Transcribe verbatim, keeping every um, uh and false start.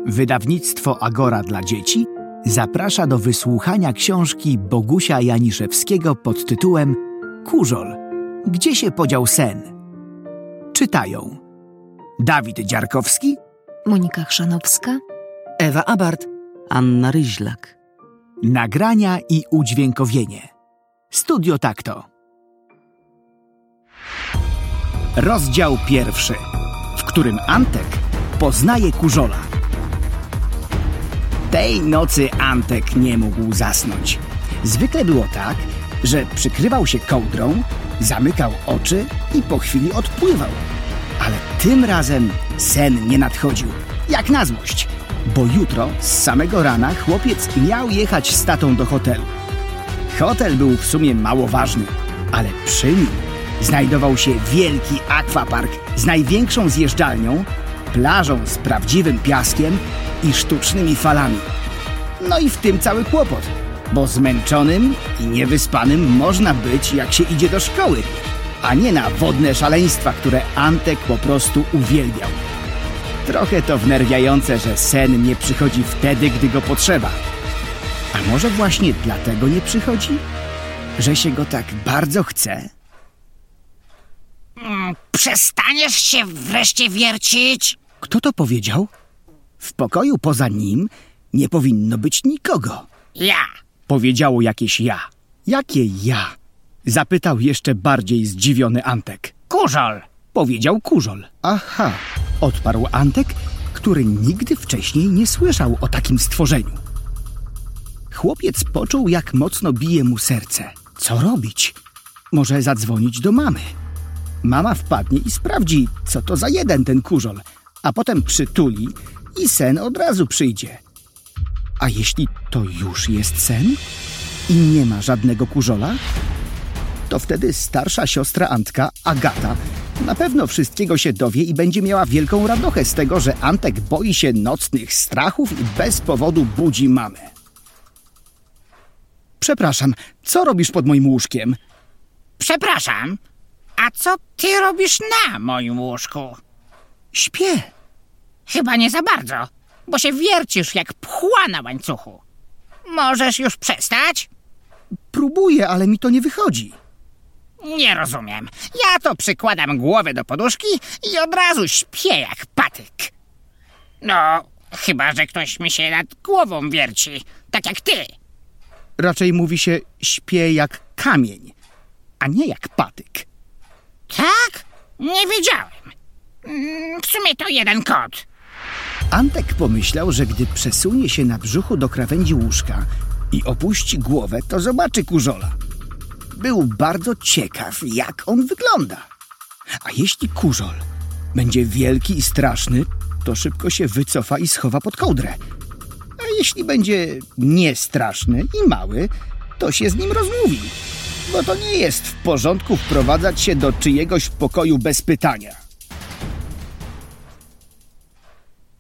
Wydawnictwo Agora dla dzieci zaprasza do wysłuchania książki Bogusia Janiszewskiego pod tytułem Kurzol. Gdzie się podział sen? Czytają Dawid Dziarkowski, Monika Chrzanowska, Ewa Abart, Anna Ryźlak. Nagrania i udźwiękowienie Studio Takto. Rozdział pierwszy, w którym Antek poznaje Kurzola. Tej nocy Antek nie mógł zasnąć. Zwykle było tak, że przykrywał się kołdrą, zamykał oczy i po chwili odpływał. Ale tym razem sen nie nadchodził, jak na złość, bo jutro z samego rana chłopiec miał jechać z tatą do hotelu. Hotel był w sumie mało ważny, ale przy nim znajdował się wielki akwapark z największą zjeżdżalnią, plażą z prawdziwym piaskiem i sztucznymi falami. No i w tym cały kłopot, bo zmęczonym i niewyspanym można być, jak się idzie do szkoły, a nie na wodne szaleństwa, które Antek po prostu uwielbiał. Trochę to wnerwiające, że sen nie przychodzi wtedy, gdy go potrzeba. A może właśnie dlatego nie przychodzi? Że się go tak bardzo chce? Mm, przestaniesz się wreszcie wiercić? Kto to powiedział? W pokoju poza nim nie powinno być nikogo. Ja. Powiedziało jakieś ja. Jakie ja? Zapytał jeszcze bardziej zdziwiony Antek. Kurzol. Powiedział Kurzol. Aha, odparł Antek, który nigdy wcześniej nie słyszał o takim stworzeniu. Chłopiec poczuł, jak mocno bije mu serce. Co robić? Może zadzwonić do mamy. Mama wpadnie i sprawdzi, co to za jeden ten Kurzol, a potem przytuli i sen od razu przyjdzie. A jeśli to już jest sen i nie ma żadnego Kurzola, to wtedy starsza siostra Antka, Agata, na pewno wszystkiego się dowie i będzie miała wielką radochę z tego, że Antek boi się nocnych strachów i bez powodu budzi mamę. Przepraszam, co robisz pod moim łóżkiem? Przepraszam, a co ty robisz na moim łóżku? Śpię. Chyba nie za bardzo, bo się wiercisz jak pchła na łańcuchu. Możesz już przestać? Próbuję, ale mi to nie wychodzi. Nie rozumiem. Ja to przykładam głowę do poduszki i od razu śpię jak patyk. No, chyba że ktoś mi się nad głową wierci, tak jak ty. Raczej mówi się śpię jak kamień, a nie jak patyk. Tak? Nie wiedziałem. W sumie to jeden kot. Antek pomyślał, że gdy przesunie się na brzuchu do krawędzi łóżka i opuści głowę, to zobaczy Kurzola. Był bardzo ciekaw, jak on wygląda. A jeśli Kurzol będzie wielki i straszny, to szybko się wycofa i schowa pod kołdrę. A jeśli będzie niestraszny i mały, to się z nim rozmówi. Bo to nie jest w porządku wprowadzać się do czyjegoś pokoju bez pytania.